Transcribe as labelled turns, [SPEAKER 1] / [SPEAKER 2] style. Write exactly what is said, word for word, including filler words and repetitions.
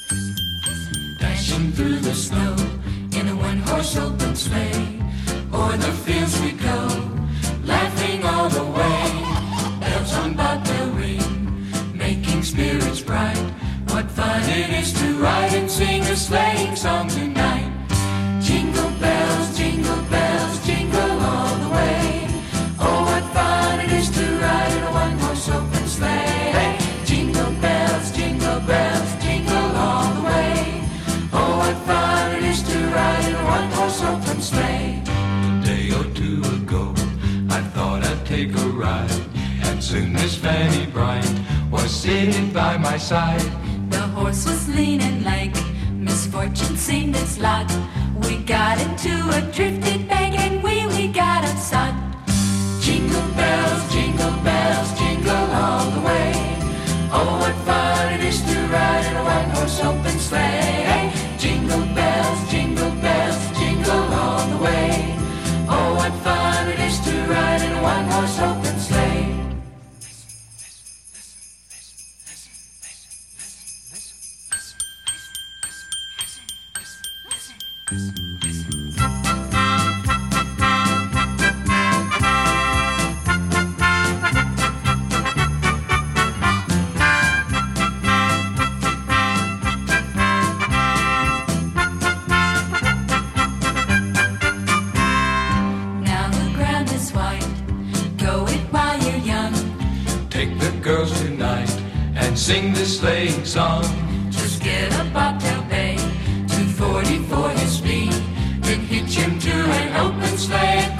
[SPEAKER 1] Dashing through the snow in a one-horse open sleigh. O'er the fields we go, laughing all the way. Bells on bobtail ring, making spirits bright. What fun it is to ride and sing a sleighing song tonight. Jingle bells, jingle bells, jingle all the way. Oh, what fun it is to ride in a one-horse open sleigh. Jingle bells, jingle bells, jingle all the way. Oh, what fun it is to ride in a one-horse open sleigh. A day or two ago, I thought I'd take a ride, and soon Miss Fanny Bryant was sitting by my side.
[SPEAKER 2] The horse was lean and lank, misfortune seemed its lot. We got into a drifted bank and we, we got upsot.
[SPEAKER 1] Jingle bells, jingle bells, jingle all the way. Oh, what fun it is to ride in a one-horse open sleigh. Jingle bells, jingle bells, jingle all the way. Oh, what fun it is to ride in a one-horse open sleigh. Take the girls tonight and sing this sleighing song.
[SPEAKER 2] Just get a bobtail bay,
[SPEAKER 1] two forty for his speed, then hitch him to an open sleigh.